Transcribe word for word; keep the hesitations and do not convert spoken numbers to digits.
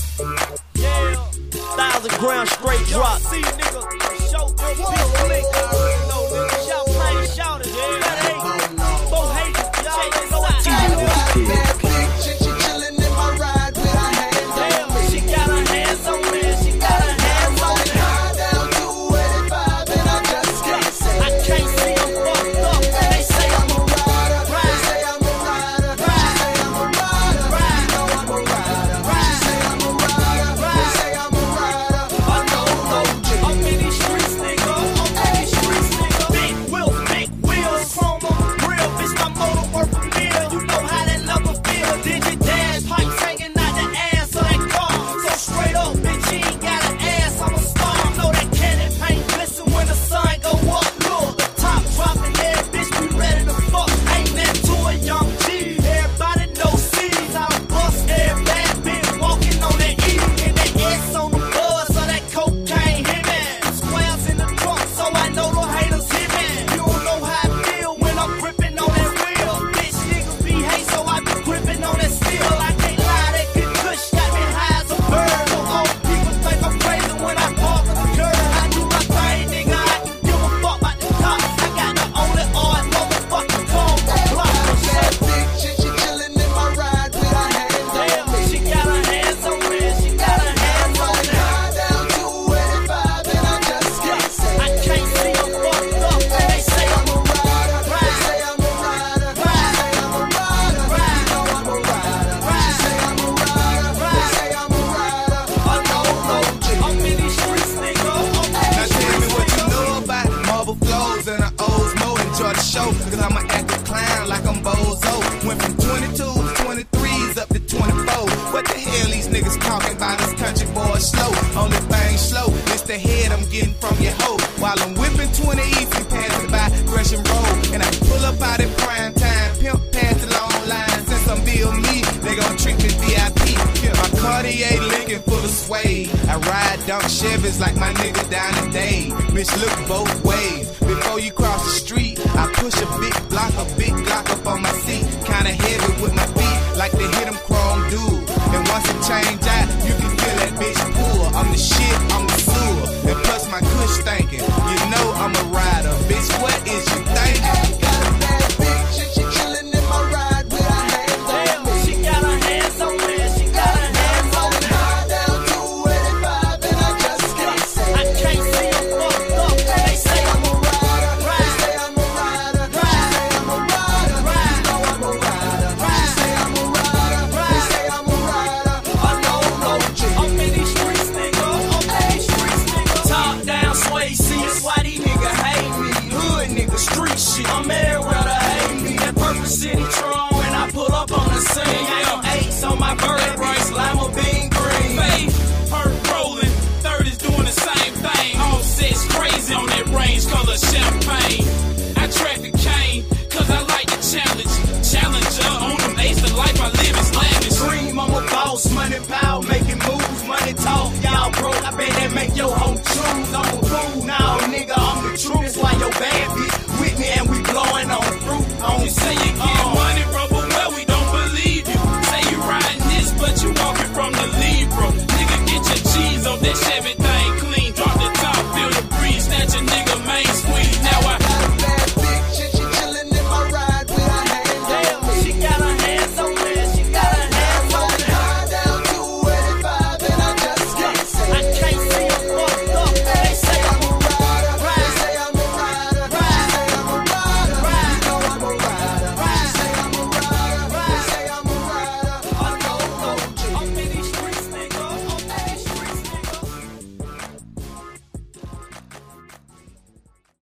Yeah, thousand ground straight drop. See, nigga, show good bitch, make her know, nigga. Shout plain shout it, yeah. That hate, both hate, y'all ain't know what you do. Bad bitch, and she chillin' in my ride with her hands on me. She got her hands on me, she got her hands on me. High down to eighty-five, and I just can't say. I can't see them fucked up, and they say I'm a rider. They say I'm a rider. She say I'm a rider. You know I'm a rider. She say I'm a rider. They say I'm a rider. I know, no G. I'm in these streets, nigga. I'm in these streets, nigga. Big wheels, big wheels, chrome on the grill. Bitch, my motor worth a meal. You know how that lover feel. Digit dash, pipes hanging out the ass of that car. So straight up, bitch, you ain't got an ass. I'm a star. Know that cannon paint glisten when the sun go up. Look, the top dropping there, bitch, we ready to fuck. Ain't that to a young G? Everybody know C's. I done bust every bad bitch walking on that E. And that S on the buzz, so that cocaine hit me. Squares in the trunk, so I know the haters hit me. You don't know how I feel when I'm gripping on that wheel. Bitch, niggas be hate, so I be gripping on that steel. I can't lie, that good kush got me high as a bird. So all people think I'm crazy when I park on the curb. I do my thing, nigga. I can give a fuck about the cops. I got the only odd motherfucking car on the block. Bad bitch, and she chillin' in my ride with her hands on me. She got her hands on me, she got her hands on me. High down to eighty-five, and I just can't say. I can't see them fucked up, and they say I'm a rider. They say I'm a rider. She say I'm a rider. You know I'm a rider. She say I'm a rider. They say I'm a rider. I know, no G. I'm in these streets, nigga. I'm in Now these tell me streets, what you nigga. know about marble flows and an Osmo. Enjoy the show, cause I'm an active clown like I'm Bozo. Went from twenty-two to twenty-threes up to twenty-four. What the hell these niggas talking about? This country boy slow. Only thing slow is the head I'm getting from your hoe. While I'm whipping twenty E's and passing by Gresham Road. And I pull up out at prime time. Pimp past the long line. Since I'm Bill Me, they gon' treat me V I P. My Cartier Lincoln full of suede. I ride dunk Chevys like my nigga down the day. Bitch, look both ways. Before you cross the street, I push a big block, a big block up on my seat. Kinda heavy with my feet, like to hit 'em